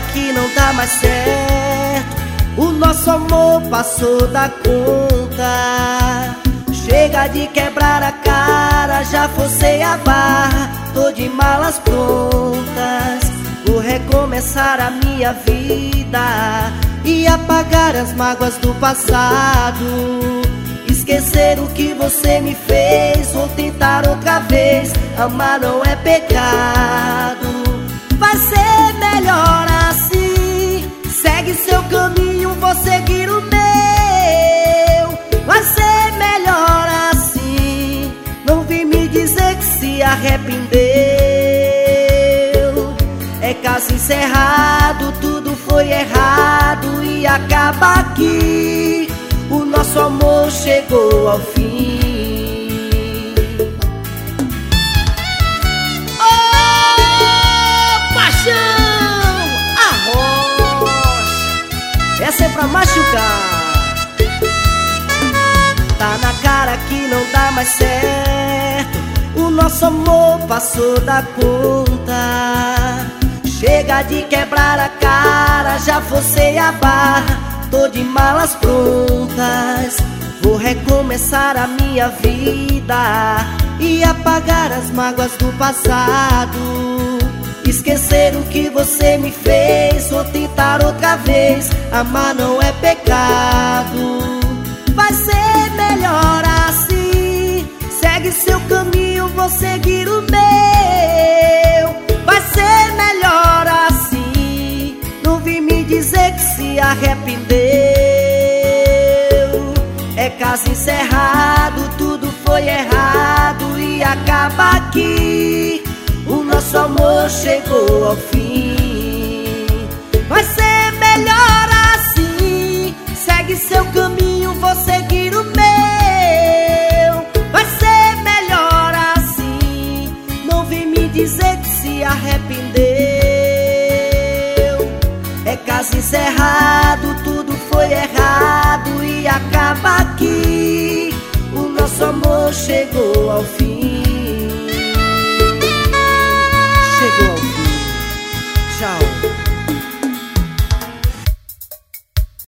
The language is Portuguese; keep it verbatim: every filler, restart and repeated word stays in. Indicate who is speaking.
Speaker 1: que não dá mais certo. O nosso amor passou da conta. Chega de quebrar a cara, já forcei a barra, tô de malas prontas. Vou recomeçar a minha vida e apagar as mágoas do passado. Esquecer o que você me fez, vou tentar outra vez. Amar não é pecado, vai ser melhor assim. Segue seu caminho, vou seguir o meu. Vai ser melhor assim. Não vem me dizer que se arrependeu. É caso encerrado, tudo foi errado e acaba aqui. O nosso amor chegou ao fim.
Speaker 2: Oh, paixão, a rocha,
Speaker 1: essa é pra machucar. Tá na cara que não dá mais certo. O nosso amor passou da conta. Chega de quebrar a cara, já forcei a barra, tô de malas prontas. Vou recomeçar a minha vida e apagar as mágoas do passado. Esquecer o que você me fez, vou tentar outra vez. Amar não é pecado, vai ser melhor assim. Segue seu caminho, vou seguir o meu. Vai ser melhor assim. Não vim me dizer que se arrependeu. É caso encerrado, tudo foi errado e acaba aqui. O nosso amor chegou ao fim. Vai ser melhor assim. Segue seu caminho, vou seguir o meu. Vai ser melhor assim. Não vem me dizer que se arrependeu. É caso encerrado, tudo foi errado e acaba aqui. O nosso amor chegou ao fim.